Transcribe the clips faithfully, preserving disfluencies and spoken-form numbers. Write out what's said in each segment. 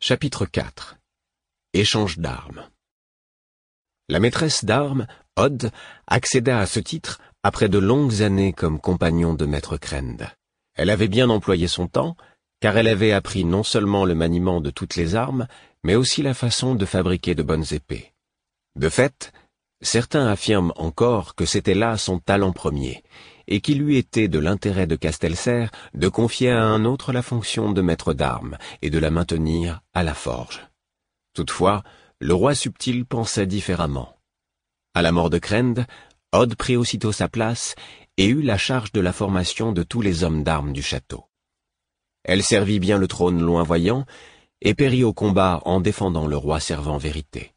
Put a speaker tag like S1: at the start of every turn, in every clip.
S1: Chapitre quatre. Échange d'armes. La maîtresse d'armes, Odd, accéda à ce titre après de longues années comme compagnon de maître Krend. Elle avait bien employé son temps, car elle avait appris non seulement le maniement de toutes les armes, mais aussi la façon de fabriquer de bonnes épées. De fait, certains affirment encore que c'était là son talent premier, et qu'il lui était de l'intérêt de Castelserre de confier à un autre la fonction de maître d'armes et de la maintenir à la forge. Toutefois, le roi subtil pensait différemment. À la mort de Krend, Odd prit aussitôt sa place et eut la charge de la formation de tous les hommes d'armes du château. Elle servit bien le trône loinvoyant et périt au combat en défendant le roi servant vérité.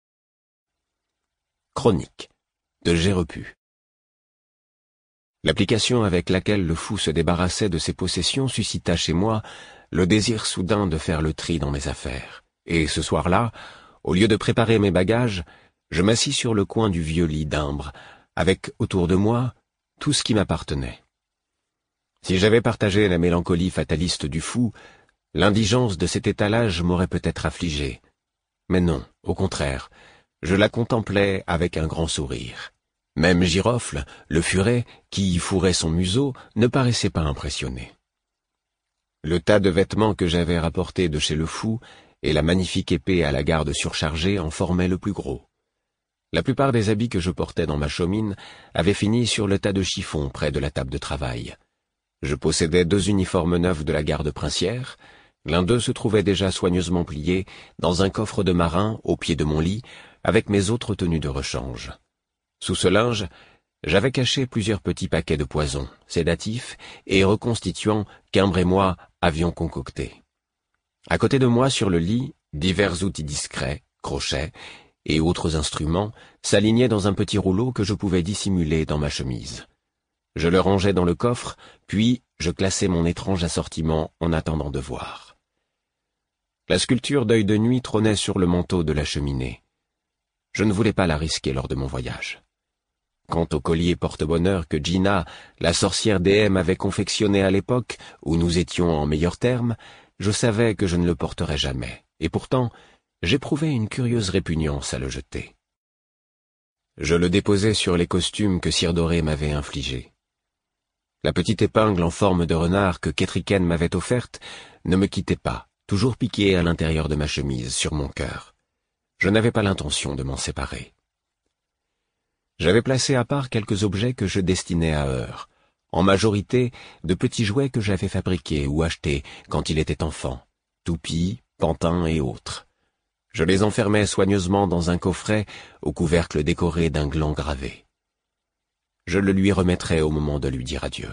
S1: Chronique de Gérepu. L'application avec laquelle le fou se débarrassait de ses possessions suscita chez moi le désir soudain de faire le tri dans mes affaires. Et ce soir-là, au lieu de préparer mes bagages, je m'assis sur le coin du vieux lit d'Imbre, avec autour de moi tout ce qui m'appartenait. Si j'avais partagé la mélancolie fataliste du fou, l'indigence de cet étalage m'aurait peut-être affligé. Mais non, au contraire, je la contemplais avec un grand sourire. Même Girofle, le furet, qui y fourrait son museau, ne paraissait pas impressionné. Le tas de vêtements que j'avais rapportés de chez le fou et la magnifique épée à la garde surchargée en formaient le plus gros. La plupart des habits que je portais dans ma chaumine avaient fini sur le tas de chiffons près de la table de travail. Je possédais deux uniformes neufs de la garde princière. L'un d'eux se trouvait déjà soigneusement plié dans un coffre de marin au pied de mon lit, avec mes autres tenues de rechange. Sous ce linge, j'avais caché plusieurs petits paquets de poisons, sédatifs et reconstituants qu'Imbre et moi avions concoctés. À côté de moi, sur le lit, divers outils discrets, crochets et autres instruments s'alignaient dans un petit rouleau que je pouvais dissimuler dans ma chemise. Je le rangeais dans le coffre, puis je classais mon étrange assortiment en attendant de voir. La sculpture d'œil de nuit trônait sur le manteau de la cheminée. Je ne voulais pas la risquer lors de mon voyage. Quant au collier porte-bonheur que Gina, la sorcière déesse, m'avait confectionné à l'époque où nous étions en meilleurs termes, je savais que je ne le porterais jamais, et pourtant, j'éprouvais une curieuse répugnance à le jeter. Je le déposai sur les costumes que Cire Dorée m'avait infligés. La petite épingle en forme de renard que Ketriken m'avait offerte ne me quittait pas, toujours piquée à l'intérieur de ma chemise, sur mon cœur. Je n'avais pas l'intention de m'en séparer. J'avais placé à part quelques objets que je destinais à Heure, en majorité de petits jouets que j'avais fabriqués ou achetés quand il était enfant, toupies, pantins et autres. Je les enfermais soigneusement dans un coffret au couvercle décoré d'un gland gravé. Je le lui remettrais au moment de lui dire adieu.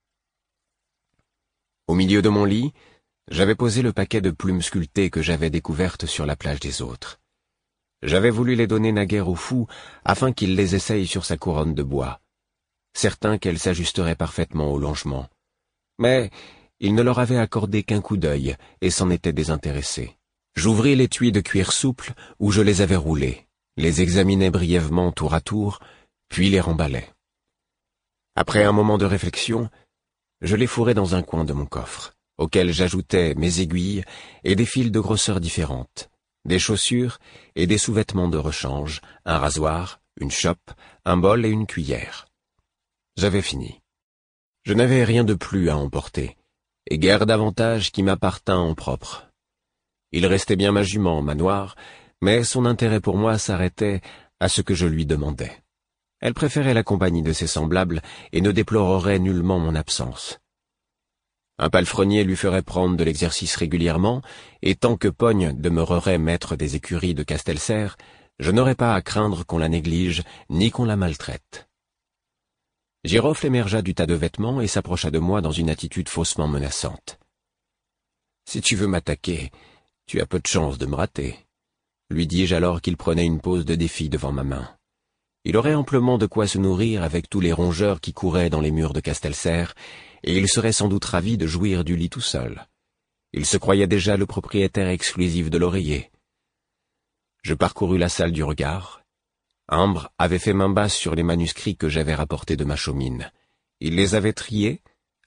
S1: Au milieu de mon lit, j'avais posé le paquet de plumes sculptées que j'avais découvertes sur la plage des Autres. J'avais voulu les donner naguère au fou afin qu'il les essaye sur sa couronne de bois, certain qu'elle s'ajusterait parfaitement au longement. Mais il ne leur avait accordé qu'un coup d'œil et s'en était désintéressé. J'ouvris l'étui de cuir souple où je les avais roulés, les examinai brièvement tour à tour, puis les remballai. Après un moment de réflexion, je les fourrai dans un coin de mon coffre, auquel j'ajoutai mes aiguilles et des fils de grosseurs différentes, des chaussures et des sous-vêtements de rechange, un rasoir, une chope, un bol et une cuillère. J'avais fini. Je n'avais rien de plus à emporter, et guère davantage qui m'appartint en propre. Il restait bien ma jument, Manoir, mais son intérêt pour moi s'arrêtait à ce que je lui demandais. Elle préférait la compagnie de ses semblables et ne déplorerait nullement mon absence. Un palefrenier lui ferait prendre de l'exercice régulièrement, et tant que Pogne demeurerait maître des écuries de Castelserre, je n'aurais pas à craindre qu'on la néglige, ni qu'on la maltraite. Girofle émergea du tas de vêtements et s'approcha de moi dans une attitude faussement menaçante. « Si tu veux m'attaquer, tu as peu de chance de me rater, » lui dis-je alors qu'il prenait une pose de défi devant ma main. Il aurait amplement de quoi se nourrir avec tous les rongeurs qui couraient dans les murs de Castelserre, et il serait sans doute ravi de jouir du lit tout seul. Il se croyait déjà le propriétaire exclusif de l'oreiller. Je parcourus la salle du regard. Imbre avait fait main basse sur les manuscrits que j'avais rapportés de ma chaumine. Il les avait triés,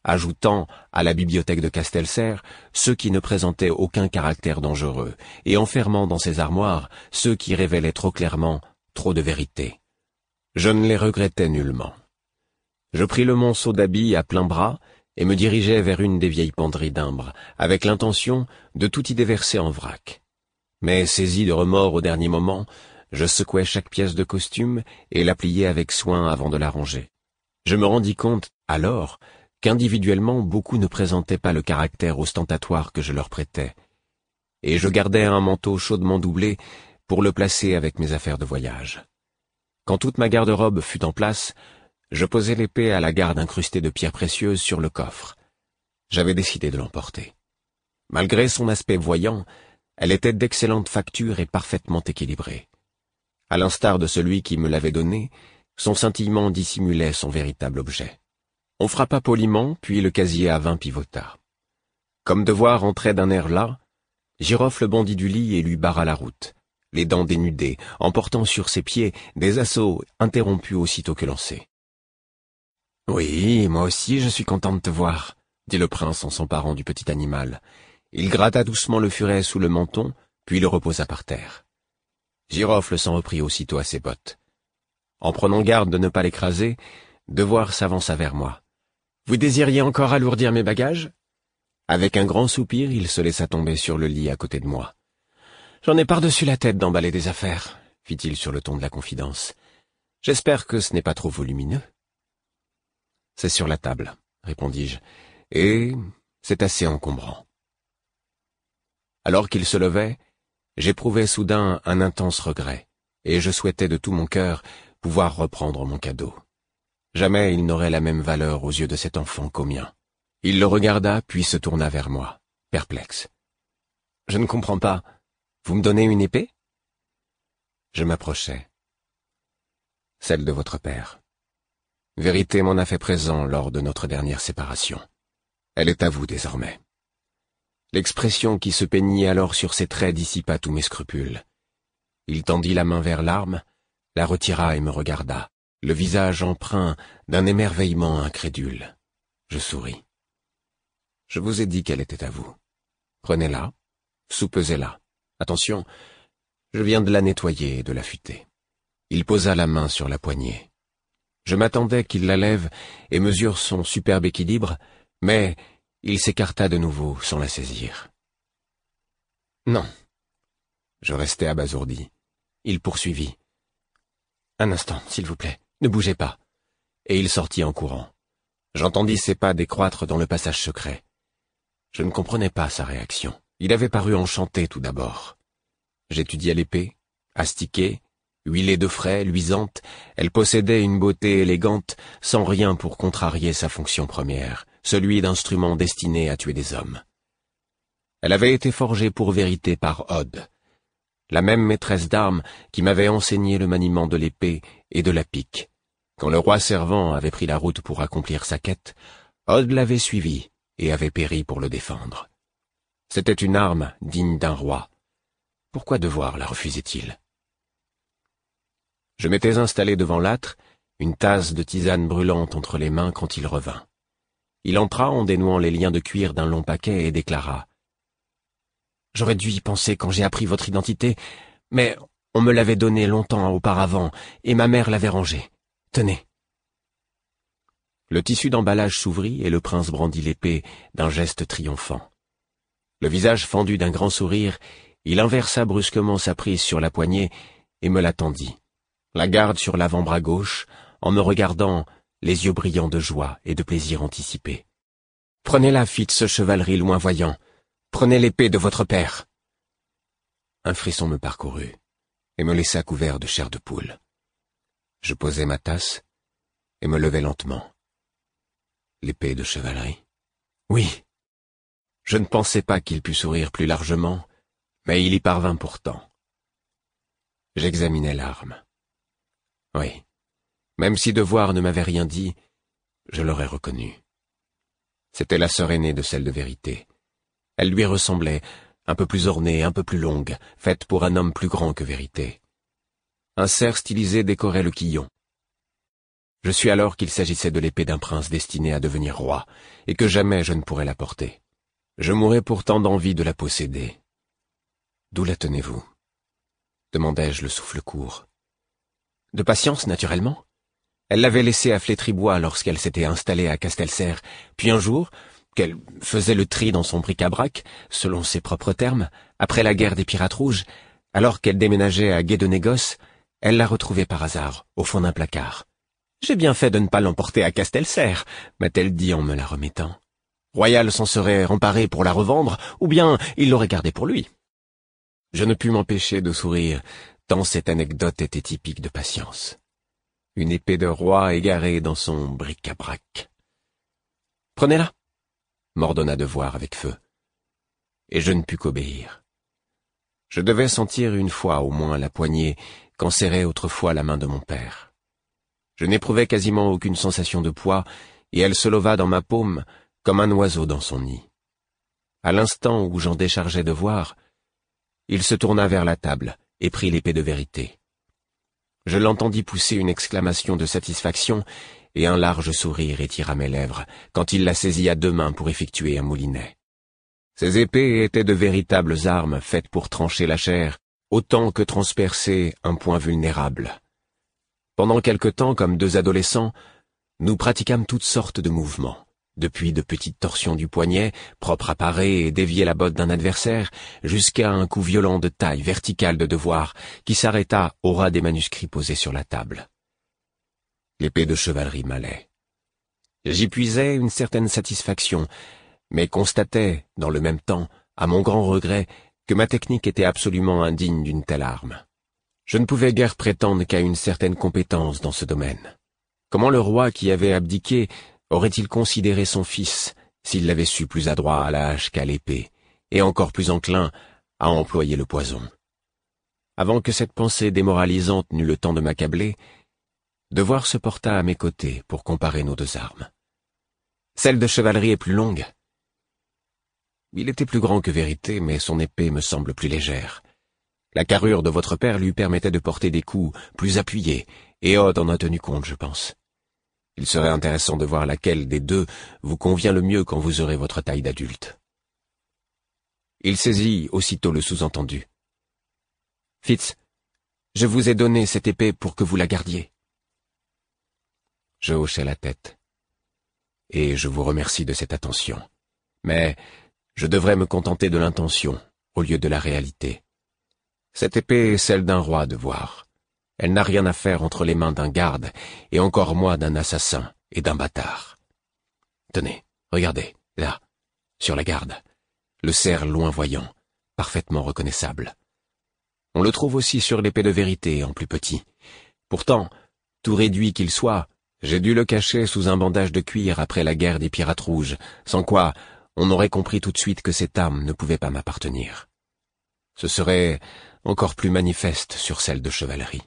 S1: ajoutant à la bibliothèque de Castelserre ceux qui ne présentaient aucun caractère dangereux, et enfermant dans ses armoires ceux qui révélaient trop clairement trop de vérité. Je ne les regrettais nullement. Je pris le monceau d'habits à plein bras et me dirigeai vers une des vieilles penderies d'Imbre, avec l'intention de tout y déverser en vrac. Mais saisi de remords au dernier moment, je secouai chaque pièce de costume et la pliai avec soin avant de la ranger. Je me rendis compte, alors, qu'individuellement beaucoup ne présentaient pas le caractère ostentatoire que je leur prêtais, et je gardai un manteau chaudement doublé pour le placer avec mes affaires de voyage. Quand toute ma garde-robe fut en place, je posai l'épée à la garde incrustée de pierres précieuses sur le coffre. J'avais décidé de l'emporter. Malgré son aspect voyant, elle était d'excellente facture et parfaitement équilibrée. À l'instar de celui qui me l'avait donnée, son scintillement dissimulait son véritable objet. On frappa poliment, puis le casier à vin pivota. Comme devoir entrait d'un air las, Girofle bondit du lit et lui barra la route, les dents dénudées, emportant sur ses pieds des assauts interrompus aussitôt que lancés. « Oui, moi aussi je suis content de te voir, » dit le prince en s'emparant du petit animal. Il gratta doucement le furet sous le menton, puis le reposa par terre. Girofle s'en reprit aussitôt à ses bottes. En prenant garde de ne pas l'écraser, Devoir s'avança vers moi. « Vous désiriez encore alourdir mes bagages ?» Avec un grand soupir, il se laissa tomber sur le lit à côté de moi. « J'en ai par-dessus la tête d'emballer des affaires, » fit-il sur le ton de la confidence. « J'espère que ce n'est pas trop volumineux. »« C'est sur la table, » répondis-je, « et c'est assez encombrant. » Alors qu'il se levait, j'éprouvai soudain un intense regret, et je souhaitais de tout mon cœur pouvoir reprendre mon cadeau. Jamais il n'aurait la même valeur aux yeux de cet enfant qu'aux miens. Il le regarda, puis se tourna vers moi, perplexe. « Je ne comprends pas. Vous me donnez une épée ?» Je m'approchai. « Celle de votre père. Vérité m'en a fait présent lors de notre dernière séparation. Elle est à vous désormais. » L'expression qui se peignit alors sur ses traits dissipa tous mes scrupules. Il tendit la main vers l'arme, la retira et me regarda, le visage empreint d'un émerveillement incrédule. Je souris. « Je vous ai dit qu'elle était à vous. Prenez-la, soupesez-la. Attention, je viens de la nettoyer et de l'affûter. » Il posa la main sur la poignée. Je m'attendais qu'il la lève et mesure son superbe équilibre, mais il s'écarta de nouveau sans la saisir. « Non. » Je restai abasourdi. Il poursuivit. « Un instant, s'il vous plaît, ne bougez pas. » Et il sortit en courant. J'entendis ses pas décroître dans le passage secret. Je ne comprenais pas sa réaction. Il avait paru enchanté tout d'abord. J'étudiai l'épée, astiquée, huilée de frais, luisante, elle possédait une beauté élégante, sans rien pour contrarier sa fonction première, celui d'instrument destiné à tuer des hommes. Elle avait été forgée pour vérité par Ode, la même maîtresse d'armes qui m'avait enseigné le maniement de l'épée et de la pique. Quand le roi Servant avait pris la route pour accomplir sa quête, Ode l'avait suivi et avait péri pour le défendre. C'était une arme digne d'un roi. Pourquoi devoir la refusait-il? Je m'étais installé devant l'âtre, une tasse de tisane brûlante entre les mains quand il revint. Il entra en dénouant les liens de cuir d'un long paquet et déclara. « J'aurais dû y penser quand j'ai appris votre identité, mais on me l'avait donnée longtemps auparavant et ma mère l'avait rangée. Tenez. » Le tissu d'emballage s'ouvrit et le prince brandit l'épée d'un geste triomphant. Le visage fendu d'un grand sourire, il inversa brusquement sa prise sur la poignée et me la tendit, la garde sur l'avant-bras gauche, en me regardant, les yeux brillants de joie et de plaisir anticipé. « Prenez-la, fitz chevalerie loin voyant. Prenez l'épée de votre père. » Un frisson me parcourut et me laissa couvert de chair de poule. Je posai ma tasse et me levai lentement. L'épée de chevalerie? Oui. Je ne pensais pas qu'il pût sourire plus largement, mais il y parvint pourtant. J'examinai l'arme. Oui, même si Devoir ne m'avait rien dit, je l'aurais reconnue. C'était la sœur aînée de celle de Vérité. Elle lui ressemblait, un peu plus ornée, un peu plus longue, faite pour un homme plus grand que Vérité. Un cerf stylisé décorait le quillon. Je suis alors qu'il s'agissait de l'épée d'un prince destiné à devenir roi, et que jamais je ne pourrais la porter. Je mourrais pourtant d'envie de la posséder. D'où la tenez-vous? Demandai-je le souffle court. De patience, naturellement. Elle l'avait laissée à Flétrie-Bois lorsqu'elle s'était installée à Castelserre, puis un jour, qu'elle faisait le tri dans son bric-à-brac, selon ses propres termes, après la guerre des Pirates Rouges, alors qu'elle déménageait à Gué de Négoce, elle l'a retrouvée par hasard, au fond d'un placard. « J'ai bien fait de ne pas l'emporter à Castelserre », m'a-t-elle dit en me la remettant. Royal s'en serait emparé pour la revendre, ou bien il l'aurait gardée pour lui. Je ne pus m'empêcher de sourire, tant cette anecdote était typique de patience. Une épée de roi égarée dans son bric-à-brac. « Prenez-la » m'ordonna de voir avec feu. Et je ne pus qu'obéir. Je devais sentir une fois au moins la poignée qu'enserrait autrefois la main de mon père. Je n'éprouvais quasiment aucune sensation de poids, et elle se leva dans ma paume comme un oiseau dans son nid. À l'instant où j'en déchargeais de voir, il se tourna vers la table et prit l'épée de vérité. Je l'entendis pousser une exclamation de satisfaction, et un large sourire étira mes lèvres quand il la saisit à deux mains pour effectuer un moulinet. Ces épées étaient de véritables armes faites pour trancher la chair, autant que transpercer un point vulnérable. Pendant quelque temps, comme deux adolescents, nous pratiquâmes toutes sortes de mouvements, depuis de petites torsions du poignet, propres à parer et dévier la botte d'un adversaire, jusqu'à un coup violent de taille verticale de devoir qui s'arrêta au ras des manuscrits posés sur la table. L'épée de chevalerie m'allait. J'y puisais une certaine satisfaction, mais constatais, dans le même temps, à mon grand regret, que ma technique était absolument indigne d'une telle arme. Je ne pouvais guère prétendre qu'à une certaine compétence dans ce domaine. Comment le roi qui avait abdiqué aurait-il considéré son fils s'il l'avait su plus adroit à la hache qu'à l'épée, et encore plus enclin à employer le poison? Avant que cette pensée démoralisante n'eût le temps de m'accabler, Devoir se porta à mes côtés pour comparer nos deux armes. Celle de chevalerie est plus longue. Il était plus grand que Vérité, mais son épée me semble plus légère. La carrure de votre père lui permettait de porter des coups plus appuyés, et Odd en a tenu compte, je pense. Il serait intéressant de voir laquelle des deux vous convient le mieux quand vous aurez votre taille d'adulte. Il saisit aussitôt le sous-entendu. « Fitz, je vous ai donné cette épée pour que vous la gardiez. » Je hochai la tête. « Et je vous remercie de cette attention. Mais je devrais me contenter de l'intention au lieu de la réalité. Cette épée est celle d'un roi de voir. Elle n'a rien à faire entre les mains d'un garde, et encore moins d'un assassin et d'un bâtard. Tenez, regardez, là, sur la garde, le cerf loin-voyant, parfaitement reconnaissable. On le trouve aussi sur l'épée de Vérité, en plus petit. Pourtant, tout réduit qu'il soit, j'ai dû le cacher sous un bandage de cuir après la guerre des Pirates Rouges, sans quoi on aurait compris tout de suite que cette arme ne pouvait pas m'appartenir. Ce serait encore plus manifeste sur celle de chevalerie.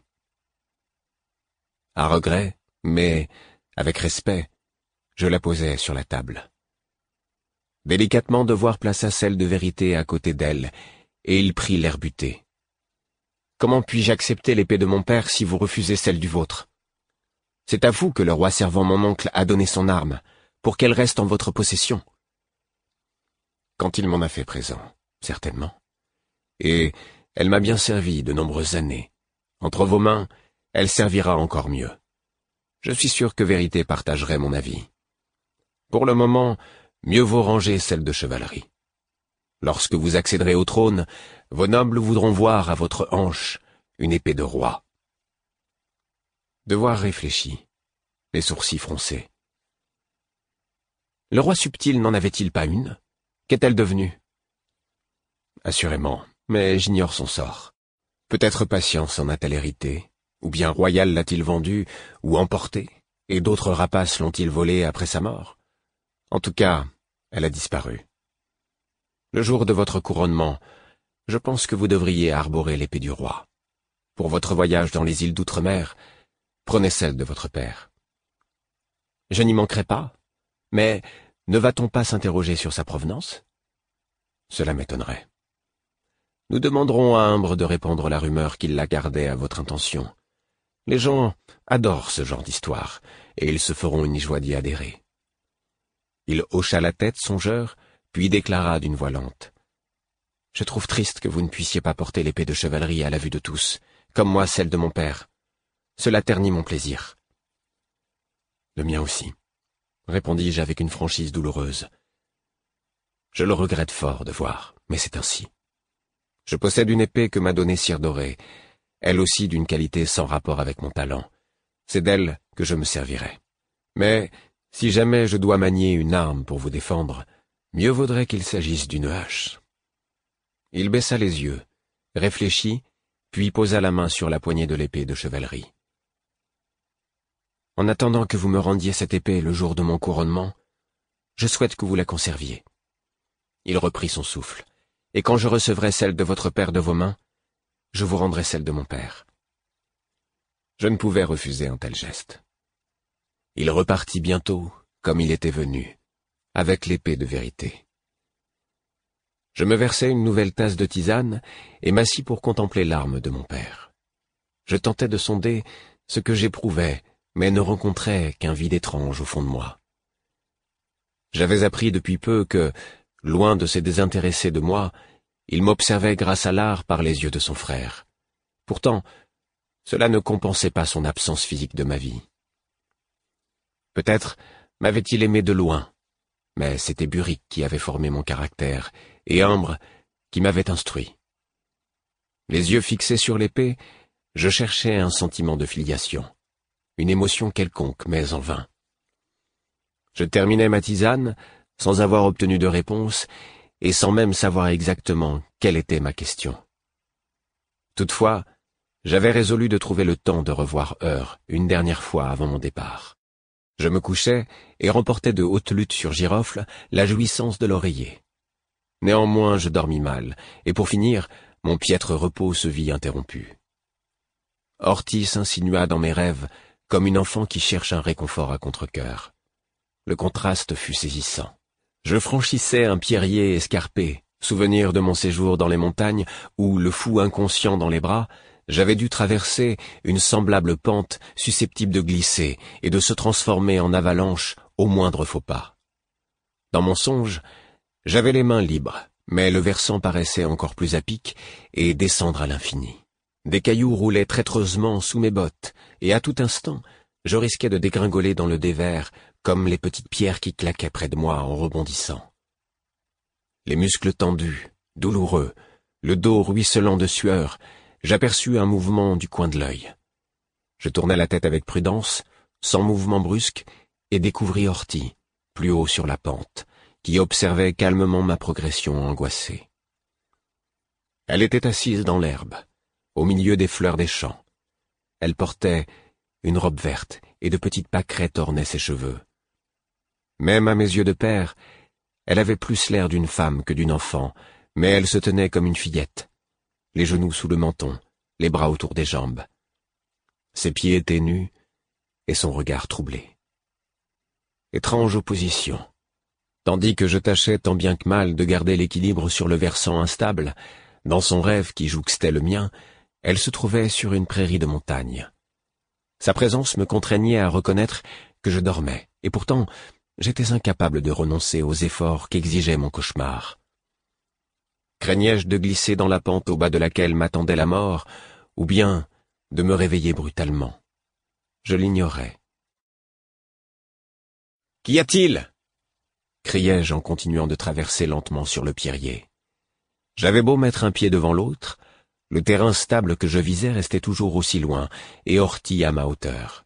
S1: À regret, mais avec respect, je la posai sur la table. Délicatement, Devoir plaça celle de Vérité à côté d'elle, et il prit l'air buté. « Comment puis-je accepter l'épée de mon père si vous refusez celle du vôtre? C'est à vous que le roi servant mon oncle a donné son arme, pour qu'elle reste en votre possession. » Quand il m'en a fait présent, certainement. Et elle m'a bien servi de nombreuses années. Entre vos mains, elle servira encore mieux. Je suis sûr que Vérité partagerait mon avis. Pour le moment, mieux vaut ranger celle de chevalerie. Lorsque vous accéderez au trône, vos nobles voudront voir à votre hanche une épée de roi. Devoir réfléchit, les sourcils froncés. Le roi subtil n'en avait-il pas une? Qu'est-elle devenue? Assurément, mais j'ignore son sort. Peut-être Patience en a-t-elle hérité, ou bien Royal l'a-t-il vendu ou emporté, et d'autres rapaces l'ont-ils volé après sa mort? En tout cas, elle a disparu. Le jour de votre couronnement, je pense que vous devriez arborer l'épée du roi. Pour votre voyage dans les îles d'outre-mer, prenez celle de votre père. Je n'y manquerai pas, mais ne va-t-on pas s'interroger sur sa provenance? Cela m'étonnerait. Nous demanderons à Imbre de répandre la rumeur qu'il la gardait à votre intention. Les gens adorent ce genre d'histoire, et ils se feront une joie d'y adhérer. Il hocha la tête, songeur, puis déclara d'une voix lente. « Je trouve triste que vous ne puissiez pas porter l'épée de chevalerie à la vue de tous, comme moi celle de mon père. Cela ternit mon plaisir. » « Le mien aussi, » répondis-je avec une franchise douloureuse. « Je le regrette fort de voir, mais c'est ainsi. Je possède une épée que m'a donnée Cire Dorée, elle aussi d'une qualité sans rapport avec mon talent. C'est d'elle que je me servirai. Mais si jamais je dois manier une arme pour vous défendre, mieux vaudrait qu'il s'agisse d'une hache. » Il baissa les yeux, réfléchit, puis posa la main sur la poignée de l'épée de chevalerie. « En attendant que vous me rendiez cette épée le jour de mon couronnement, je souhaite que vous la conserviez. » Il reprit son souffle. « Et quand je recevrai celle de votre père de vos mains, je vous rendrai celle de mon père. » Je ne pouvais refuser un tel geste. Il repartit bientôt, comme il était venu, avec l'épée de vérité. Je me versai une nouvelle tasse de tisane et m'assis pour contempler l'arme de mon père. Je tentais de sonder ce que j'éprouvais, mais ne rencontrais qu'un vide étrange au fond de moi. J'avais appris depuis peu que, loin de se désintéresser de moi, il m'observait grâce à l'art par les yeux de son frère. Pourtant, cela ne compensait pas son absence physique de ma vie. Peut-être m'avait-il aimé de loin, mais c'était Buric qui avait formé mon caractère, et Imbre qui m'avait instruit. Les yeux fixés sur l'épée, je cherchais un sentiment de filiation, une émotion quelconque, mais en vain. Je terminais ma tisane, sans avoir obtenu de réponse, et sans même savoir exactement quelle était ma question. Toutefois, j'avais résolu de trouver le temps de revoir Heure une dernière fois avant mon départ. Je me couchais et remportais de haute lutte sur Girofle la jouissance de l'oreiller. Néanmoins, je dormis mal, et pour finir, mon piètre repos se vit interrompu. Horty s'insinua dans mes rêves comme une enfant qui cherche un réconfort à contre-cœur. Le contraste fut saisissant. Je franchissais un pierrier escarpé, souvenir de mon séjour dans les montagnes où, le fou inconscient dans les bras, j'avais dû traverser une semblable pente susceptible de glisser et de se transformer en avalanche au moindre faux pas. Dans mon songe, j'avais les mains libres, mais le versant paraissait encore plus à pic et descendre à l'infini. Des cailloux roulaient traîtreusement sous mes bottes, et à tout instant, je risquais de dégringoler dans le dévers comme les petites pierres qui claquaient près de moi en rebondissant. Les muscles tendus, douloureux, le dos ruisselant de sueur, j'aperçus un mouvement du coin de l'œil. Je tournai la tête avec prudence, sans mouvement brusque, et découvris Horty, plus haut sur la pente, qui observait calmement ma progression angoissée. Elle était assise dans l'herbe, au milieu des fleurs des champs. Elle portait une robe verte et de petites pâquerettes ornaient ses cheveux. Même à mes yeux de père, elle avait plus l'air d'une femme que d'une enfant, mais elle se tenait comme une fillette, les genoux sous le menton, les bras autour des jambes. Ses pieds étaient nus et son regard troublé. Étrange opposition. Tandis que je tâchais tant bien que mal de garder l'équilibre sur le versant instable, dans son rêve qui jouxtait le mien, elle se trouvait sur une prairie de montagne. Sa présence me contraignait à reconnaître que je dormais, et pourtant j'étais incapable de renoncer aux efforts qu'exigeait mon cauchemar. Craignais-je de glisser dans la pente au bas de laquelle m'attendait la mort, ou bien de me réveiller brutalement? Je l'ignorais. « Qu'y a-t-il » criai-je en continuant de traverser lentement sur le pierrier. J'avais beau mettre un pied devant l'autre, le terrain stable que je visais restait toujours aussi loin, et Horty à ma hauteur.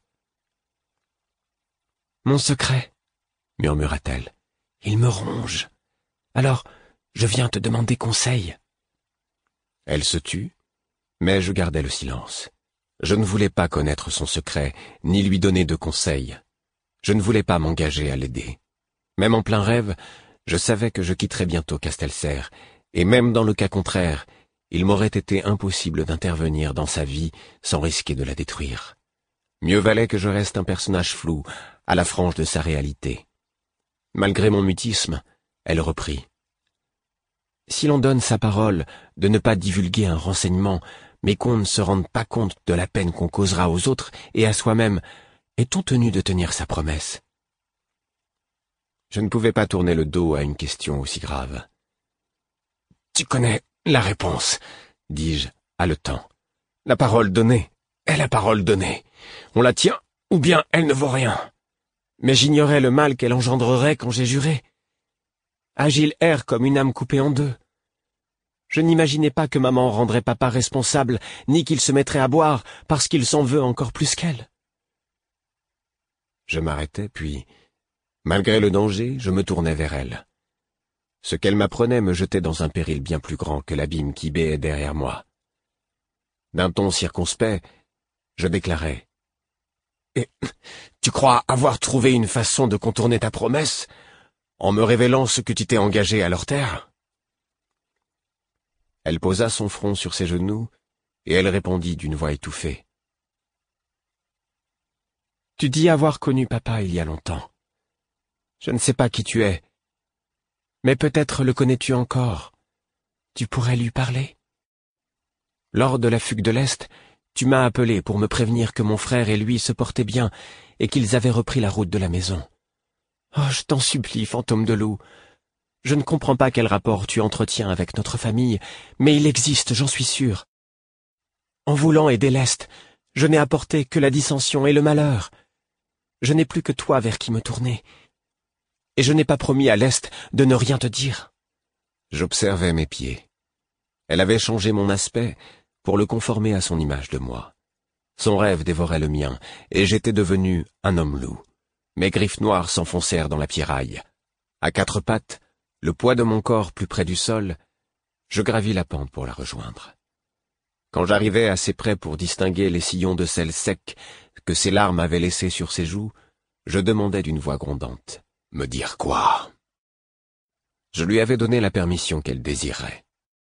S1: « Mon secret » murmura-t-elle. « Il me ronge. Alors, je viens te demander conseil. » Elle se tut, mais je gardai le silence. Je ne voulais pas connaître son secret, ni lui donner de conseils. Je ne voulais pas m'engager à l'aider. Même en plein rêve, je savais que je quitterais bientôt Castelserre, et même dans le cas contraire, il m'aurait été impossible d'intervenir dans sa vie sans risquer de la détruire. Mieux valait que je reste un personnage flou, à la frange de sa réalité. Malgré mon mutisme, elle reprit. « Si l'on donne sa parole de ne pas divulguer un renseignement, mais qu'on ne se rende pas compte de la peine qu'on causera aux autres et à soi-même, est-on tenu de tenir sa promesse? Je ne pouvais pas tourner le dos à une question aussi grave. « Tu connais la réponse, » dis-je, haletant. « La parole donnée est la parole donnée. On la tient, ou bien elle ne vaut rien. Mais j'ignorais le mal qu'elle engendrerait quand j'ai juré. Agile erre comme une âme coupée en deux. Je n'imaginais pas que maman rendrait papa responsable, ni qu'il se mettrait à boire parce qu'il s'en veut encore plus qu'elle. » Je m'arrêtais, puis, malgré le danger, je me tournai vers elle. Ce qu'elle m'apprenait me jetait dans un péril bien plus grand que l'abîme qui béait derrière moi. D'un ton circonspect, je déclarai « Et tu crois avoir trouvé une façon de contourner ta promesse, en me révélant ce que tu t'es engagé à leur taire ?» Elle posa son front sur ses genoux, et elle répondit d'une voix étouffée. « Tu dis avoir connu papa il y a longtemps. Je ne sais pas qui tu es, mais peut-être le connais-tu encore. Tu pourrais lui parler. Lors de la fugue de l'Est, tu m'as appelé pour me prévenir que mon frère et lui se portaient bien et qu'ils avaient repris la route de la maison. Oh, je t'en supplie, fantôme de loup. Je ne comprends pas quel rapport tu entretiens avec notre famille, mais il existe, j'en suis sûr. En voulant aider l'Est, je n'ai apporté que la dissension et le malheur. Je n'ai plus que toi vers qui me tourner. Et je n'ai pas promis à l'Est de ne rien te dire. » J'observais mes pieds. Elle avait changé mon aspect pour le conformer à son image de moi. Son rêve dévorait le mien, et j'étais devenu un homme loup. Mes griffes noires s'enfoncèrent dans la pierraille. À quatre pattes, le poids de mon corps plus près du sol, je gravis la pente pour la rejoindre. Quand j'arrivai assez près pour distinguer les sillons de sel sec que ses larmes avaient laissés sur ses joues, je demandai d'une voix grondante. « Me dire quoi ?» Je lui avais donné la permission qu'elle désirait.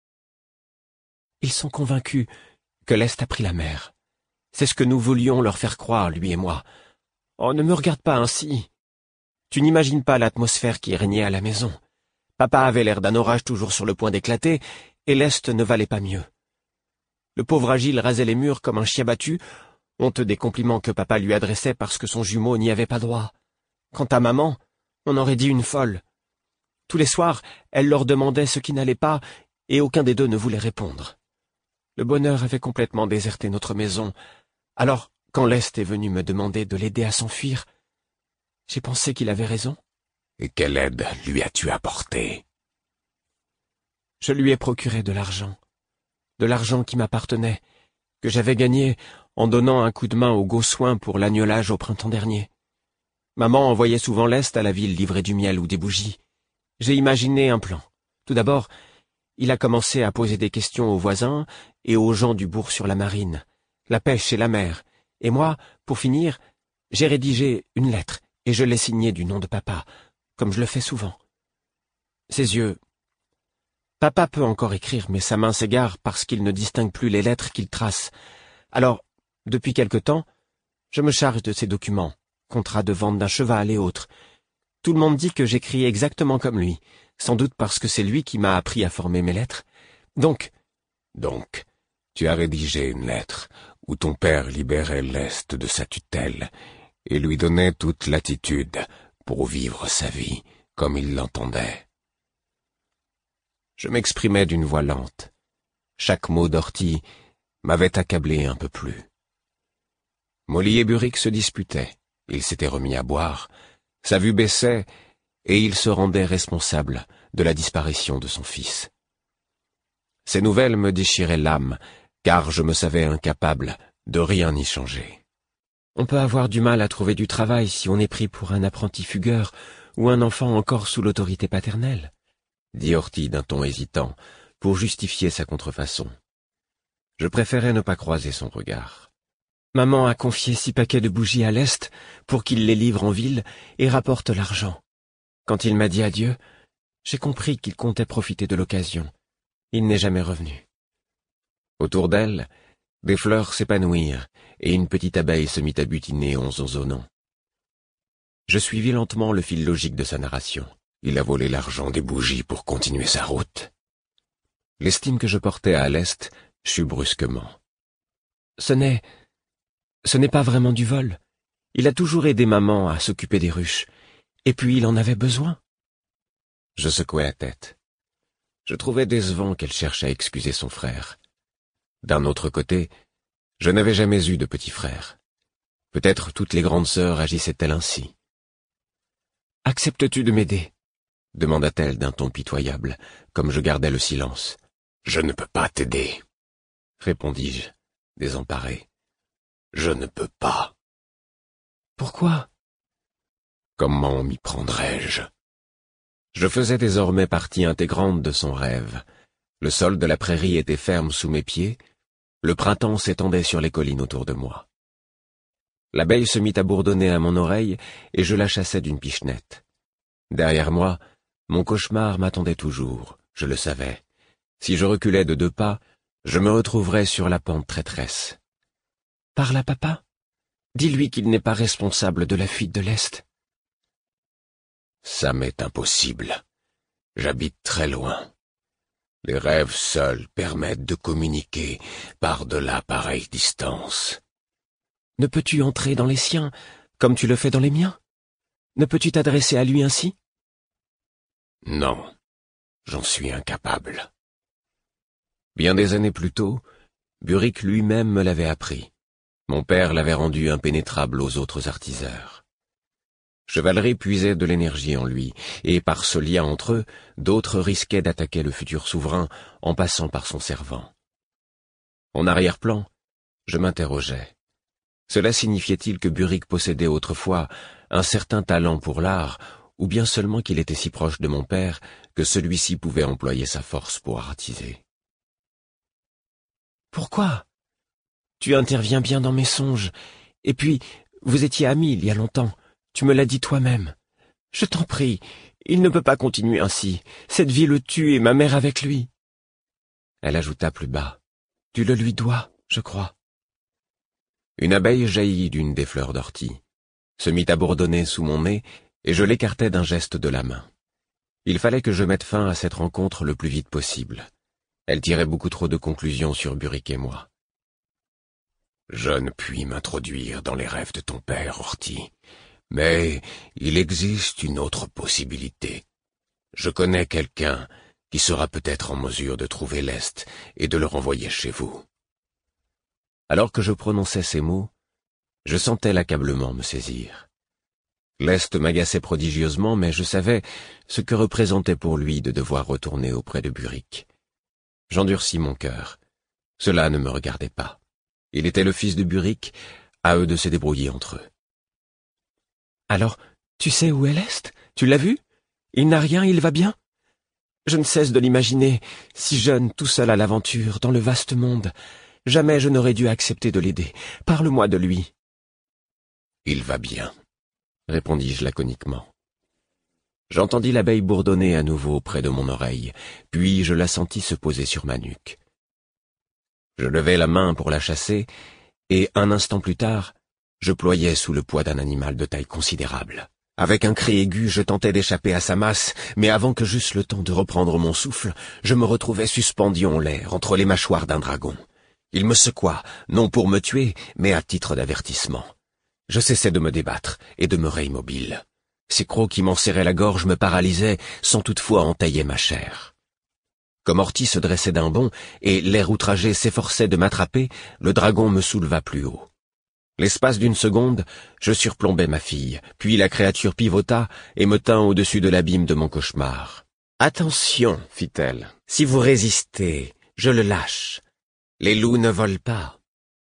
S1: « Ils sont convaincus que l'Est a pris la mer. C'est ce que nous voulions leur faire croire, lui et moi. Oh, ne me regarde pas ainsi. Tu n'imagines pas l'atmosphère qui régnait à la maison. Papa avait l'air d'un orage toujours sur le point d'éclater, et l'Est ne valait pas mieux. Le pauvre Agile rasait les murs comme un chien battu, honteux des compliments que papa lui adressait parce que son jumeau n'y avait pas droit. Quant à maman, on aurait dit une folle. Tous les soirs, elle leur demandait ce qui n'allait pas, et aucun des deux ne voulait répondre. Le bonheur avait complètement déserté notre maison. Alors, quand l'Est est venu me demander de l'aider à s'enfuir, j'ai pensé qu'il avait raison. « Et quelle aide lui as-tu apporté ?» Je lui ai procuré de l'argent. De l'argent qui m'appartenait, que j'avais gagné en donnant un coup de main au Gossoin pour l'agnolage au printemps dernier. Maman envoyait souvent l'Est à la ville livrer du miel ou des bougies. J'ai imaginé un plan. Tout d'abord, il a commencé à poser des questions aux voisins et aux gens du bourg sur la marine, la pêche et la mer. Et moi, pour finir, j'ai rédigé une lettre et je l'ai signée du nom de papa, comme je le fais souvent. Ses yeux... Papa peut encore écrire, mais sa main s'égare parce qu'il ne distingue plus les lettres qu'il trace. Alors, depuis quelque temps, je me charge de ces documents, contrats de vente d'un cheval et autres. Tout le monde dit que j'écris exactement comme lui, sans doute parce que c'est lui qui m'a appris à former mes lettres. Donc... Donc, tu as rédigé une lettre où ton père libérait l'Est de sa tutelle et lui donnait toute latitude pour vivre sa vie comme il l'entendait. Je m'exprimais d'une voix lente. Chaque mot d'ortie m'avait accablé un peu plus. Molly et Burick se disputaient. Il s'était remis à boire. Sa vue baissait, et il se rendait responsable de la disparition de son fils. Ces nouvelles me déchiraient l'âme, car je me savais incapable de rien y changer. On peut avoir du mal à trouver du travail si on est pris pour un apprenti fugueur ou un enfant encore sous l'autorité paternelle, dit Horty d'un ton hésitant, pour justifier sa contrefaçon. Je préférais ne pas croiser son regard. Maman a confié six paquets de bougies à l'Est pour qu'il les livre en ville et rapporte l'argent. Quand il m'a dit adieu, j'ai compris qu'il comptait profiter de l'occasion. Il n'est jamais revenu. Autour d'elle, des fleurs s'épanouirent et une petite abeille se mit à butiner en zozonnant. Je suivis lentement le fil logique de sa narration. Il a volé l'argent des bougies pour continuer sa route. L'estime que je portais à l'Est chut brusquement. Ce n'est... ce n'est pas vraiment du vol. Il a toujours aidé maman à s'occuper des ruches, et puis il en avait besoin. » Je secouai la tête. Je trouvais décevant qu'elle cherche à excuser son frère. D'un autre côté, je n'avais jamais eu de petit frère. Peut-être toutes les grandes sœurs agissaient-elles ainsi. « Acceptes-tu de m'aider » demanda-t-elle d'un ton pitoyable, comme je gardais le silence. « Je ne peux pas t'aider, » répondis-je, désemparé. « Je ne peux pas. »« Pourquoi ?»« Comment m'y prendrais-je » Je faisais désormais partie intégrante de son rêve. Le sol de la prairie était ferme sous mes pieds, le printemps s'étendait sur les collines autour de moi. L'abeille se mit à bourdonner à mon oreille et je la chassais d'une pichenette. Derrière moi, mon cauchemar m'attendait toujours, je le savais. Si je reculais de deux pas, je me retrouverais sur la pente traîtresse. « Parle à papa. Dis-lui qu'il n'est pas responsable de la fuite de l'Est. »« Ça m'est impossible. J'habite très loin. Les rêves seuls permettent de communiquer par-delà pareille distance. »« Ne peux-tu entrer dans les siens, comme tu le fais dans les miens? Ne peux-tu t'adresser à lui ainsi? » ?»« Non, j'en suis incapable. » Bien des années plus tôt, Burick lui-même me l'avait appris. Mon père l'avait rendu impénétrable aux autres artiseurs. Chevalerie puisait de l'énergie en lui, et par ce lien entre eux, d'autres risquaient d'attaquer le futur souverain en passant par son servant. En arrière-plan, je m'interrogeais. Cela signifiait-il que Burick possédait autrefois un certain talent pour l'art, ou bien seulement qu'il était si proche de mon père que celui-ci pouvait employer sa force pour artiser? « Pourquoi? Tu interviens bien dans mes songes, et puis, vous étiez amis il y a longtemps, tu me l'as dit toi-même. Je t'en prie, il ne peut pas continuer ainsi, cette vie le tue et ma mère avec lui. » Elle ajouta plus bas, « Tu le lui dois, je crois. » Une abeille jaillit d'une des fleurs d'ortie, se mit à bourdonner sous mon nez, et je l'écartai d'un geste de la main. Il fallait que je mette fin à cette rencontre le plus vite possible. Elle tirait beaucoup trop de conclusions sur Burick et moi. « Je ne puis m'introduire dans les rêves de ton père, Ortie, mais il existe une autre possibilité. Je connais quelqu'un qui sera peut-être en mesure de trouver l'Est et de le renvoyer chez vous. » Alors que je prononçais ces mots, je sentais l'accablement me saisir. L'Est m'agaçait prodigieusement, mais je savais ce que représentait pour lui de devoir retourner auprès de Burick. J'endurcis mon cœur. Cela ne me regardait pas. Il était le fils de Burick, à eux de se débrouiller entre eux. « Alors, tu sais où est l'Est? Tu l'as vu? Il n'a rien, il va bien? Je ne cesse de l'imaginer, si jeune, tout seul à l'aventure, dans le vaste monde. Jamais je n'aurais dû accepter de l'aider. Parle-moi de lui. »« Il va bien, » répondis-je laconiquement. J'entendis l'abeille bourdonner à nouveau près de mon oreille, puis je la sentis se poser sur ma nuque. Je levai la main pour la chasser, et un instant plus tard, je ployais sous le poids d'un animal de taille considérable. Avec un cri aigu, je tentais d'échapper à sa masse, mais avant que j'eusse le temps de reprendre mon souffle, je me retrouvais suspendu en l'air entre les mâchoires d'un dragon. Il me secoua, non pour me tuer, mais à titre d'avertissement. Je cessai de me débattre et demeurai immobile. Ces crocs qui m'en serraient la gorge me paralysaient, sans toutefois entailler ma chair. Comme Ortie se dressait d'un bond et l'air outragé s'efforçait de m'attraper, le dragon me souleva plus haut. L'espace d'une seconde, je surplombais ma fille, puis la créature pivota et me tint au-dessus de l'abîme de mon cauchemar. « Attention, fit-elle, si vous résistez, je le lâche. Les loups ne volent pas. »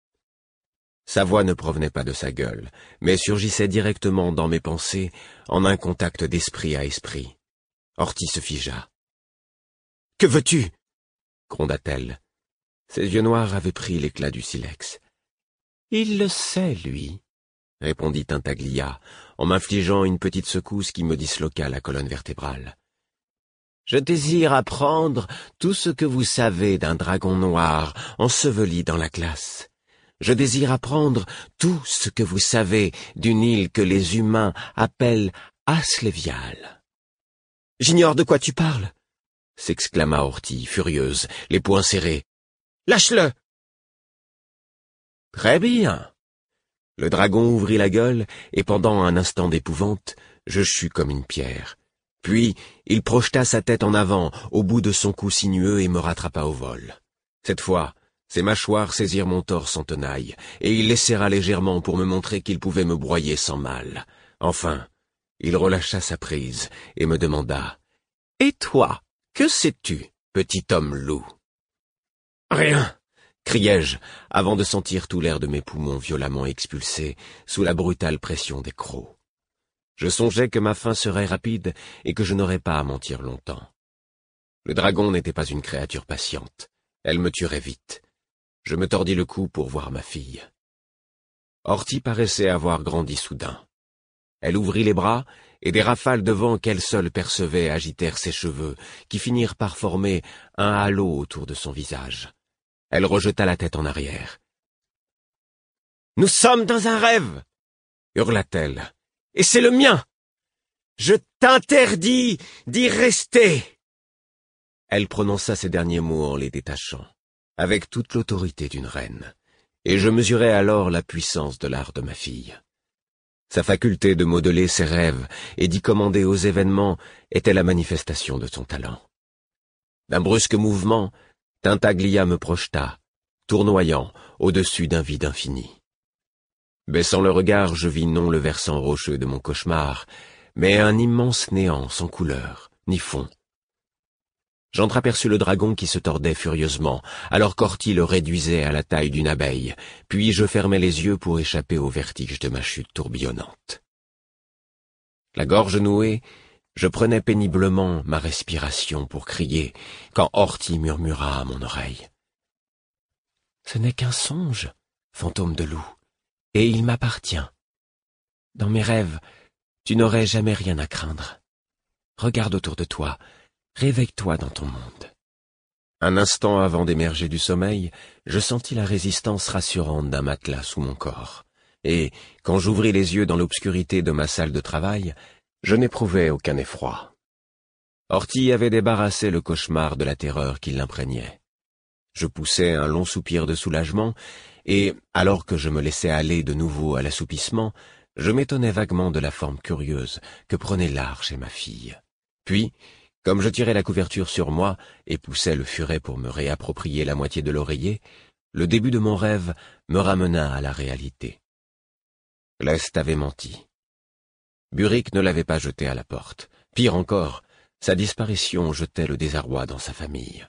S1: Sa voix ne provenait pas de sa gueule, mais surgissait directement dans mes pensées en un contact d'esprit à esprit. Ortie se figea. « Que veux-tu » gronda-t-elle. Ses yeux noirs avaient pris l'éclat du silex. « Il le sait, lui, » répondit Tintaglia, en m'infligeant une petite secousse qui me disloqua la colonne vertébrale. « Je désire apprendre tout ce que vous savez d'un dragon noir enseveli dans la glace. Je désire apprendre tout ce que vous savez d'une île que les humains appellent Aslevial. »« J'ignore de quoi tu parles » s'exclama Ortie, furieuse, les poings serrés. « Lâche-le » Très bien. Le dragon ouvrit la gueule, et pendant un instant d'épouvante, je chus comme une pierre. Puis, il projeta sa tête en avant, au bout de son cou sinueux, et me rattrapa au vol. Cette fois, ses mâchoires saisirent mon torse en tenaille, et il les serra légèrement pour me montrer qu'il pouvait me broyer sans mal. Enfin, il relâcha sa prise, et me demanda « Et toi, que sais-tu, petit homme loup ?» « Rien !» criai-je, avant de sentir tout l'air de mes poumons violemment expulsé sous la brutale pression des crocs. Je songeais que ma fin serait rapide et que je n'aurais pas à mentir longtemps. Le dragon n'était pas une créature patiente. Elle me tuerait vite. Je me tordis le cou pour voir ma fille. Horty paraissait avoir grandi soudain. Elle ouvrit les bras, et des rafales de vent qu'elle seule percevait agitèrent ses cheveux, qui finirent par former un halo autour de son visage. Elle rejeta la tête en arrière. « Nous sommes dans un rêve !» hurla-t-elle. « Et c'est le mien! Je t'interdis d'y rester !» Elle prononça ces derniers mots en les détachant, avec toute l'autorité d'une reine, et je mesurais alors la puissance de l'art de ma fille. Sa faculté de modeler ses rêves et d'y commander aux événements était la manifestation de son talent. D'un brusque mouvement, Tintaglia me projeta, tournoyant au-dessus d'un vide infini. Baissant le regard, je vis non le versant rocheux de mon cauchemar, mais un immense néant sans couleur, ni fond. J'entreaperçus le dragon qui se tordait furieusement, alors qu'Horty le réduisait à la taille d'une abeille, puis je fermai les yeux pour échapper au vertige de ma chute tourbillonnante. La gorge nouée, je prenais péniblement ma respiration pour crier, quand Horty murmura à mon oreille. « Ce n'est qu'un songe, fantôme de loup, et il m'appartient. Dans mes rêves, tu n'aurais jamais rien à craindre. Regarde autour de toi, réveille-toi dans ton monde. » Un instant avant d'émerger du sommeil, je sentis la résistance rassurante d'un matelas sous mon corps, et, quand j'ouvris les yeux dans l'obscurité de ma salle de travail, je n'éprouvais aucun effroi. Horty avait débarrassé le cauchemar de la terreur qui l'imprégnait. Je poussai un long soupir de soulagement, et, alors que je me laissais aller de nouveau à l'assoupissement, je m'étonnais vaguement de la forme curieuse que prenait l'art chez ma fille. Puis, comme je tirais la couverture sur moi et poussais le furet pour me réapproprier la moitié de l'oreiller, le début de mon rêve me ramena à la réalité. L'Est avait menti. Burick ne l'avait pas jeté à la porte. Pire encore, sa disparition jetait le désarroi dans sa famille.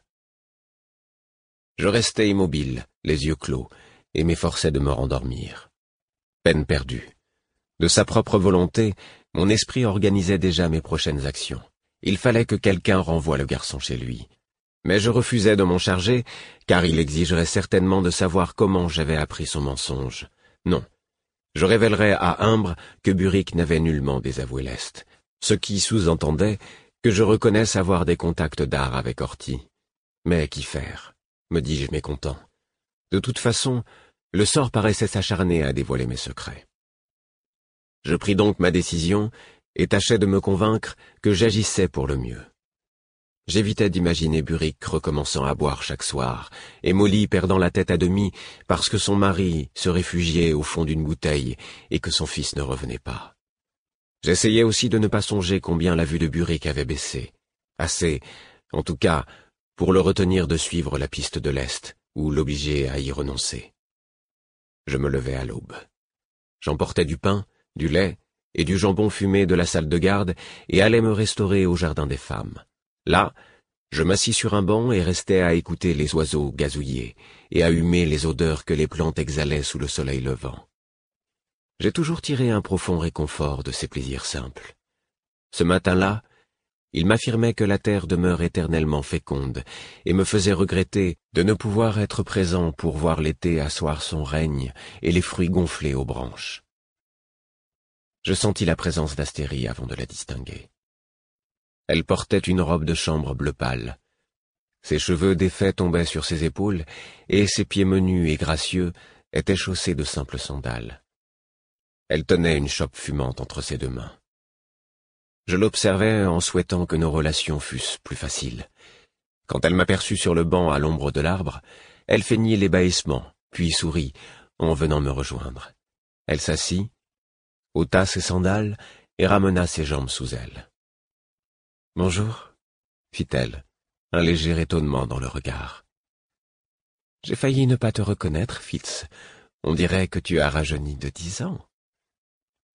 S1: Je restais immobile, les yeux clos, et m'efforçais de me rendormir. Peine perdue. De sa propre volonté, mon esprit organisait déjà mes prochaines actions. Il fallait que quelqu'un renvoie le garçon chez lui. Mais je refusais de m'en charger, car il exigerait certainement de savoir comment j'avais appris son mensonge. Non. Je révélerais à Imbre que Burick n'avait nullement désavoué l'Est, ce qui sous-entendait que je reconnaisse avoir des contacts d'art avec Horty. Mais qu'y faire, me dis-je mécontent. De toute façon, le sort paraissait s'acharner à dévoiler mes secrets. Je pris donc ma décision et tâchais de me convaincre que j'agissais pour le mieux. J'évitais d'imaginer Burick recommençant à boire chaque soir, et Molly perdant la tête à demi parce que son mari se réfugiait au fond d'une bouteille et que son fils ne revenait pas. J'essayais aussi de ne pas songer combien la vue de Burick avait baissé. Assez, en tout cas, pour le retenir de suivre la piste de l'Est, ou l'obliger à y renoncer. Je me levai à l'aube. J'emportais du pain, du lait et du jambon fumé de la salle de garde et allais me restaurer au jardin des femmes. Là, je m'assis sur un banc et restais à écouter les oiseaux gazouiller et à humer les odeurs que les plantes exhalaient sous le soleil levant. J'ai toujours tiré un profond réconfort de ces plaisirs simples. Ce matin-là, il m'affirmait que la terre demeure éternellement féconde et me faisait regretter de ne pouvoir être présent pour voir l'été asseoir son règne et les fruits gonfler aux branches. Je sentis la présence d'Astérie avant de la distinguer. Elle portait une robe de chambre bleu pâle. Ses cheveux défaits tombaient sur ses épaules, et ses pieds menus et gracieux étaient chaussés de simples sandales. Elle tenait une chope fumante entre ses deux mains. Je l'observais en souhaitant que nos relations fussent plus faciles. Quand elle m'aperçut sur le banc à l'ombre de l'arbre, elle feignit l'ébahissement, puis sourit, en venant me rejoindre. Elle s'assit, ôta ses sandales et ramena ses jambes sous elle. « Bonjour, » fit-elle, un léger étonnement dans le regard. « J'ai failli ne pas te reconnaître, Fitz. On dirait que tu as rajeuni de dix ans. »« Tom, »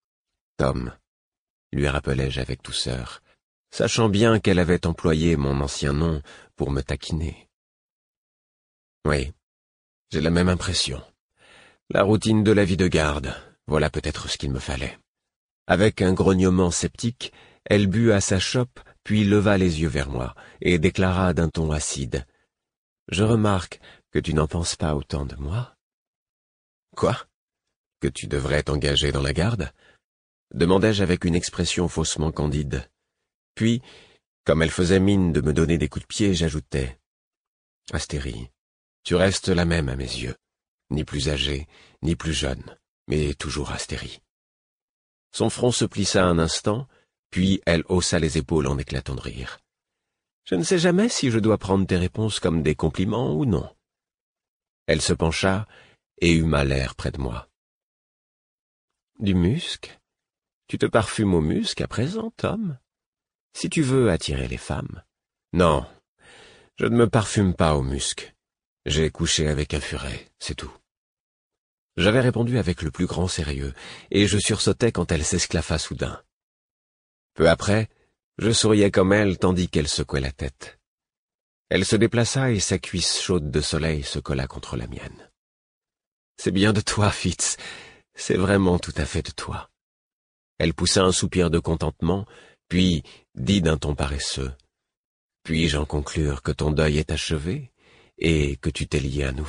S1: lui rappelai-je avec douceur, sachant bien qu'elle avait employé mon ancien nom pour me taquiner. « Oui, j'ai la même impression. La routine de la vie de garde, voilà peut-être ce qu'il me fallait. » Avec un grognement sceptique, elle but à sa chope, puis leva les yeux vers moi, et déclara d'un ton acide. « Je remarque que tu n'en penses pas autant de moi. »« Quoi? Que tu devrais t'engager dans la garde ?» demandai-je avec une expression faussement candide. Puis, comme elle faisait mine de me donner des coups de pied, j'ajoutai. « Astérie, tu restes la même à mes yeux, ni plus âgée, ni plus jeune, mais toujours Astérie. » Son front se plissa un instant, puis elle haussa les épaules en éclatant de rire. « Je ne sais jamais si je dois prendre tes réponses comme des compliments ou non. » Elle se pencha et huma l'air près de moi. « Du musc? Tu te parfumes au musc à présent, Tom? Si tu veux attirer les femmes. »« Non, je ne me parfume pas au musc. J'ai couché avec un furet, c'est tout. » J'avais répondu avec le plus grand sérieux, et je sursautais quand elle s'esclaffa soudain. Peu après, je souriais comme elle tandis qu'elle secouait la tête. Elle se déplaça et sa cuisse chaude de soleil se colla contre la mienne. « C'est bien de toi, Fitz, c'est vraiment tout à fait de toi. » Elle poussa un soupir de contentement, puis dit d'un ton paresseux. « Puis-je en conclure que ton deuil est achevé, et que tu t'es lié à nouveau ?»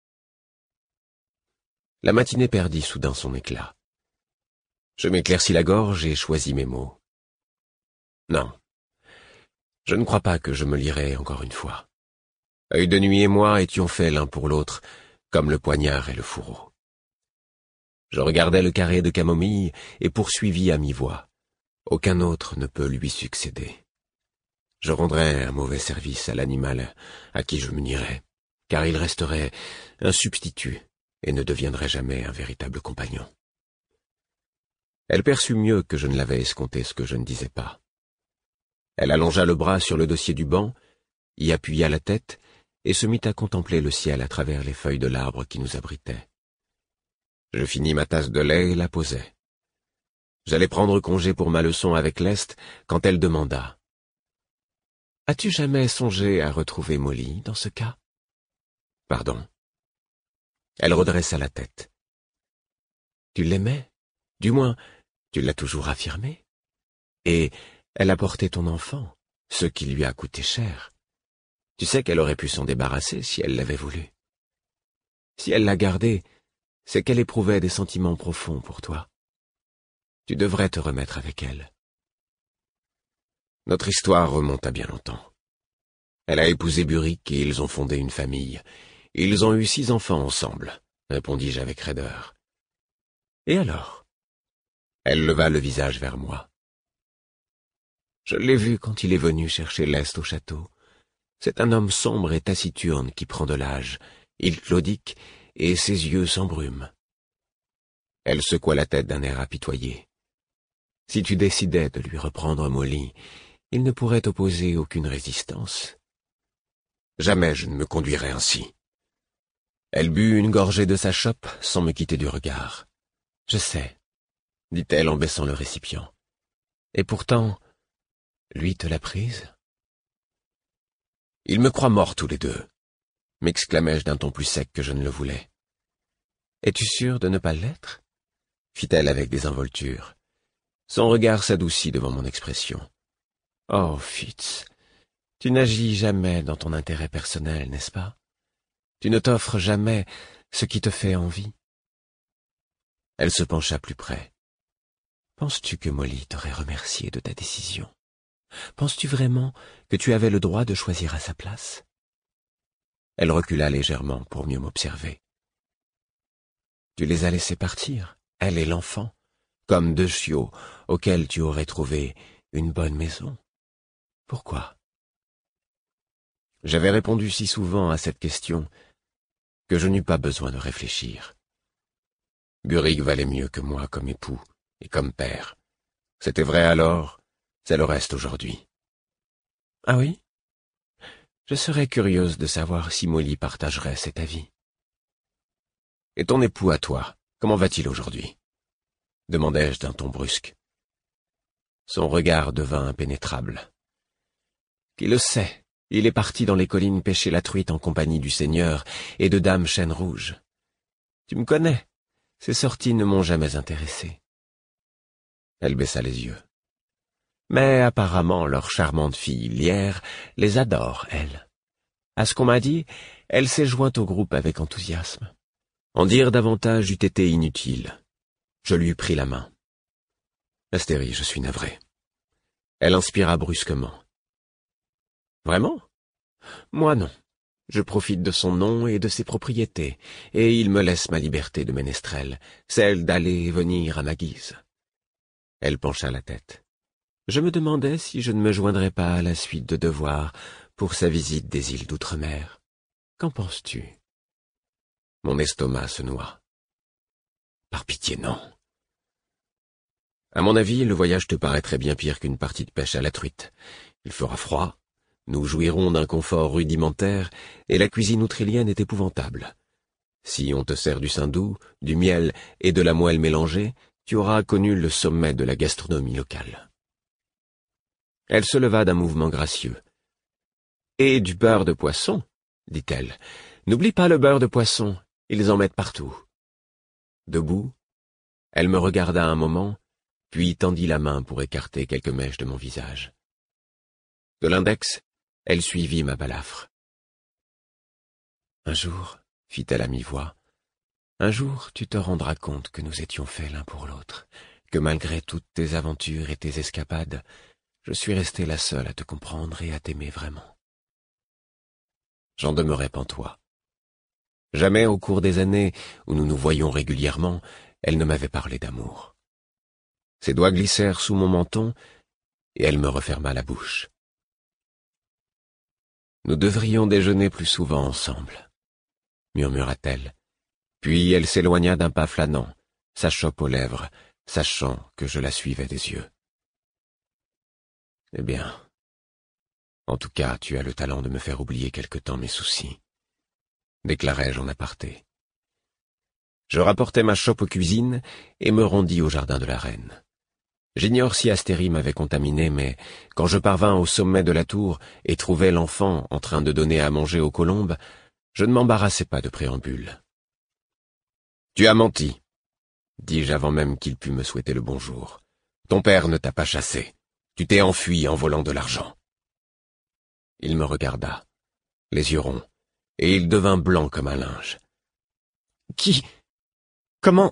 S1: La matinée perdit soudain son éclat. Je m'éclaircis la gorge et choisis mes mots. Non, je ne crois pas que je me lierai encore une fois. Œil de nuit et moi étions faits l'un pour l'autre, comme le poignard et le fourreau. Je regardai le carré de camomille et poursuivis à mi-voix. Aucun autre ne peut lui succéder. Je rendrais un mauvais service à l'animal à qui je m'unirais, car il resterait un substitut et ne deviendrait jamais un véritable compagnon. Elle perçut mieux que je ne l'avais escompté ce que je ne disais pas. Elle allongea le bras sur le dossier du banc, y appuya la tête et se mit à contempler le ciel à travers les feuilles de l'arbre qui nous abritait. Je finis ma tasse de lait et la posai. J'allais prendre congé pour ma leçon avec Lest quand elle demanda. « As-tu jamais songé à retrouver Molly dans ce cas ?»« Pardon. » Elle redressa la tête. « Tu l'aimais? Du moins, tu l'as toujours affirmé. Et elle a porté ton enfant, ce qui lui a coûté cher. Tu sais qu'elle aurait pu s'en débarrasser si elle l'avait voulu. Si elle l'a gardé, c'est qu'elle éprouvait des sentiments profonds pour toi. Tu devrais te remettre avec elle. » Notre histoire remonte à bien longtemps. Elle a épousé Burick et ils ont fondé une famille. Ils ont eu six enfants ensemble, répondis-je avec raideur. Et alors? Elle leva le visage vers moi. Je l'ai vu quand il est venu chercher Lest au château. C'est un homme sombre et taciturne qui prend de l'âge. Il claudique et ses yeux s'embrument. Elle secoua la tête d'un air apitoyé. Si tu décidais de lui reprendre Molly, il ne pourrait opposer aucune résistance. Jamais je ne me conduirais ainsi. Elle but une gorgée de sa chope sans me quitter du regard. « Je sais, » dit-elle en baissant le récipient. « Et pourtant, lui te l'a prise ?»« Ils me croient mort tous les deux, » m'exclamai-je d'un ton plus sec que je ne le voulais. « Es-tu sûr de ne pas l'être ?» fit-elle avec désinvolture. Son regard s'adoucit devant mon expression. « Oh, Fitz, tu n'agis jamais dans ton intérêt personnel, n'est-ce pas? Tu ne t'offres jamais ce qui te fait envie. » Elle se pencha plus près. « Penses-tu que Molly t'aurait remercié de ta décision? Penses-tu vraiment que tu avais le droit de choisir à sa place ?» Elle recula légèrement pour mieux m'observer. « Tu les as laissés partir, elle et l'enfant, comme deux chiots auxquels tu aurais trouvé une bonne maison. Pourquoi ?» J'avais répondu si souvent à cette question que je n'eus pas besoin de réfléchir. Burig valait mieux que moi comme époux et comme père. C'était vrai alors, c'est le reste aujourd'hui. Ah oui? Je serais curieuse de savoir si Molly partagerait cet avis. Et ton époux à toi, comment va-t-il aujourd'hui? Demandai-je d'un ton brusque. Son regard devint impénétrable. Qui le sait, il est parti dans les collines pêcher la truite en compagnie du seigneur et de dame Chêne Rouge. Tu me connais, ces sorties ne m'ont jamais intéressé. Elle baissa les yeux. Mais apparemment leur charmante fille Lierre les adore, elle. À ce qu'on m'a dit, elle s'est jointe au groupe avec enthousiasme. En dire davantage eût été inutile. Je lui pris la main. Astérie, je suis navré. Elle inspira brusquement. Vraiment? Moi non. Je profite de son nom et de ses propriétés, et il me laisse ma liberté de ménestrel, celle d'aller et venir à ma guise. Elle pencha la tête. Je me demandais si je ne me joindrais pas à la suite de devoirs pour sa visite des îles d'outre-mer. Qu'en penses-tu? Mon estomac se noua. Par pitié, non. À mon avis, le voyage te paraîtrait bien pire qu'une partie de pêche à la truite. Il fera froid, nous jouirons d'un confort rudimentaire, et la cuisine outrilienne est épouvantable. Si on te sert du saindoux, du miel et de la moelle mélangée, tu auras connu le sommet de la gastronomie locale. Elle se leva d'un mouvement gracieux. « Et du beurre de poisson, dit-elle. N'oublie pas le beurre de poisson, ils en mettent partout. » Debout, elle me regarda un moment, puis tendit la main pour écarter quelques mèches de mon visage. De l'index, elle suivit ma balafre. « Un jour, fit-elle à mi-voix, un jour tu te rendras compte que nous étions faits l'un pour l'autre, que malgré toutes tes aventures et tes escapades, je suis restée la seule à te comprendre et à t'aimer vraiment. » J'en demeurai pantois. Jamais au cours des années où nous nous voyions régulièrement, elle ne m'avait parlé d'amour. Ses doigts glissèrent sous mon menton, et elle me referma la bouche. « Nous devrions déjeuner plus souvent ensemble, » murmura-t-elle, puis elle s'éloigna d'un pas flânant, sa chope aux lèvres, sachant que je la suivais des yeux. « Eh bien, en tout cas, tu as le talent de me faire oublier quelque temps mes soucis, » déclarai-je en aparté. Je rapportai ma chope aux cuisines et me rendis au jardin de la reine. J'ignore si Astérie m'avait contaminé, mais quand je parvins au sommet de la tour et trouvai l'enfant en train de donner à manger aux colombes, je ne m'embarrassai pas de préambule. « Tu as menti, » dis-je avant même qu'il pût me souhaiter le bonjour. « Ton père ne t'a pas chassé. Tu t'es enfui en volant de l'argent. » Il me regarda, les yeux ronds, et il devint blanc comme un linge. « Qui? Comment? »«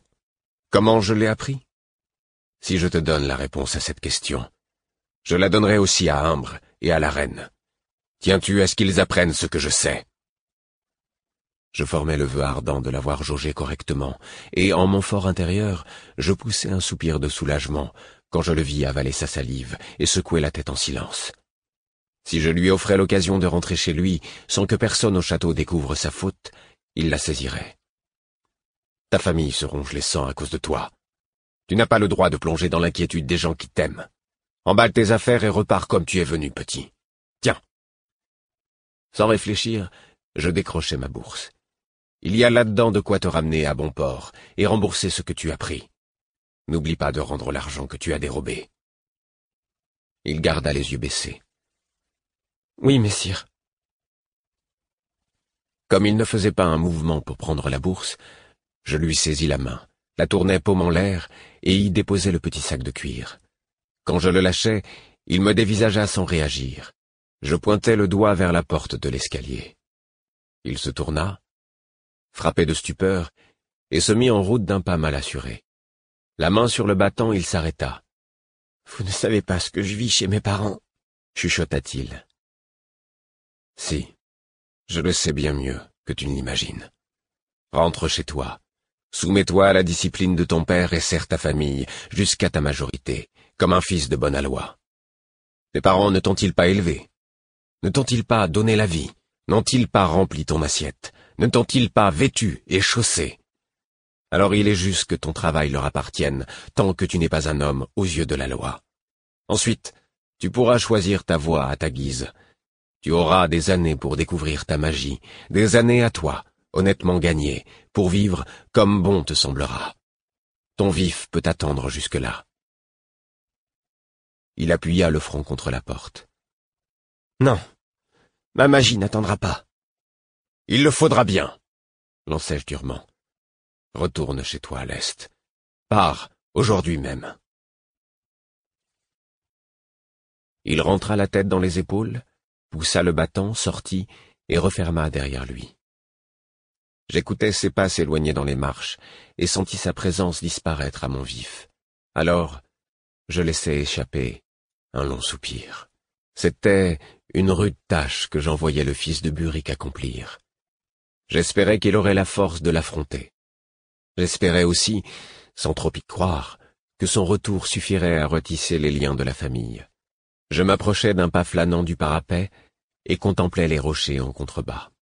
S1: Comment je l'ai appris? Si je te donne la réponse à cette question, je la donnerai aussi à Imbre et à la reine. Tiens-tu à ce qu'ils apprennent ce que je sais? » Je formai le vœu ardent de l'avoir jaugé correctement, et en mon fort intérieur, je poussai un soupir de soulagement quand je le vis avaler sa salive et secouer la tête en silence. Si je lui offrais l'occasion de rentrer chez lui sans que personne au château découvre sa faute, il la saisirait. « Ta famille se ronge les sangs à cause de toi. Tu n'as pas le droit de plonger dans l'inquiétude des gens qui t'aiment. Emballe tes affaires et repars comme tu es venu, petit. Tiens. » Sans réfléchir, je décrochai ma bourse. Il y a là-dedans de quoi te ramener à bon port et rembourser ce que tu as pris. N'oublie pas de rendre l'argent que tu as dérobé. Il garda les yeux baissés. « Oui, messire. » Comme il ne faisait pas un mouvement pour prendre la bourse, je lui saisis la main, la tournai paume en l'air et y déposai le petit sac de cuir. Quand je le lâchai, il me dévisagea sans réagir. Je pointai le doigt vers la porte de l'escalier. Il se tourna, frappé de stupeur, et se mit en route d'un pas mal assuré. La main sur le battant, il s'arrêta. « Vous ne savez pas ce que je vis chez mes parents, » chuchota-t-il. « Si, je le sais bien mieux que tu ne l'imagines. Rentre chez toi. Soumets-toi à la discipline de ton père et serre ta famille jusqu'à ta majorité, comme un fils de bonne aloi. Tes parents ne t'ont-ils pas élevé? Ne t'ont-ils pas donné la vie? N'ont-ils pas rempli ton assiette? Ne t'ont-ils pas vêtu et chaussé? Alors il est juste que ton travail leur appartienne, tant que tu n'es pas un homme aux yeux de la loi. Ensuite, tu pourras choisir ta voie à ta guise. Tu auras des années pour découvrir ta magie, des années à toi, honnêtement gagnées, pour vivre comme bon te semblera. Ton vif peut t'attendre jusque-là. Il appuya le front contre la porte. Non, ma magie n'attendra pas. Il le faudra bien, lançai-je durement. Retourne chez toi à l'Est. Pars, aujourd'hui même. Il rentra la tête dans les épaules, poussa le battant, sortit et referma derrière lui. J'écoutais ses pas s'éloigner dans les marches et sentis sa présence disparaître à mon vif. Alors, je laissai échapper un long soupir. C'était une rude tâche que j'envoyais le fils de Buric accomplir. J'espérais qu'il aurait la force de l'affronter. J'espérais aussi, sans trop y croire, que son retour suffirait à retisser les liens de la famille. Je m'approchais d'un pas flânant du parapet et contemplais les rochers en contrebas.